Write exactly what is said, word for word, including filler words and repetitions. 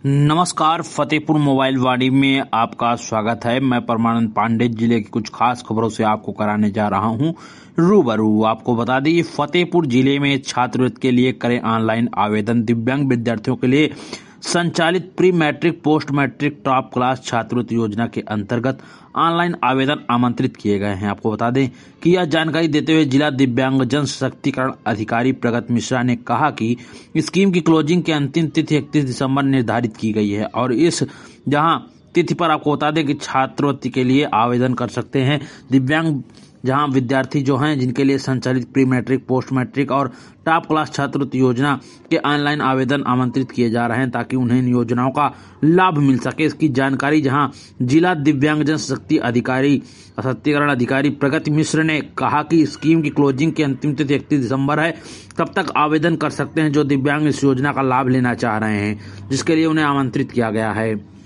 नमस्कार, फतेहपुर मोबाइल वाणी में आपका स्वागत है। मैं परमानंद पांडे जिले की कुछ खास खबरों से आपको कराने जा रहा हूं रूबरू। आपको बता दें, फतेहपुर जिले में छात्रवृत्ति के लिए करें ऑनलाइन आवेदन। दिव्यांग विद्यार्थियों के लिए संचालित pre matric post matric top class छात्रवृत्ति योजना के अंतर्गत ऑनलाइन आवेदन आमंत्रित किए गए हैं। आपको बता दें कि यह जानकारी देते हुए जिला दिव्यांगजन सशक्तिकरण अधिकारी प्रगत मिश्रा ने कहा कि स्कीम की क्लोजिंग की अंतिम तिथि इकतीस दिसंबर निर्धारित की गई है और इस जहां तिथि पर आपको बता दें कि छात्रवृत्ति के लिए आवेदन कर सकते हैं दिव्यांग जहां विद्यार्थी जो हैं जिनके लिए संचालित प्री मैट्रिक पोस्ट मैट्रिक और टॉप क्लास छात्रवृत्ति योजना के ऑनलाइन आवेदन आमंत्रित किए जा रहे हैं ताकि उन्हें इन योजनाओं का लाभ मिल सके। इसकी जानकारी जहां जिला दिव्यांगजन शक्ति अधिकारी सशक्तिकरण अधिकारी प्रगति मिश्र ने कहा कि स्कीम की क्लोजिंग की अंतिम तिथि इकतीस दिसंबर है। तब तक आवेदन कर सकते हैं जो दिव्यांग इस योजना का लाभ लेना चाह रहे हैं, जिसके लिए उन्हें आमंत्रित किया गया है।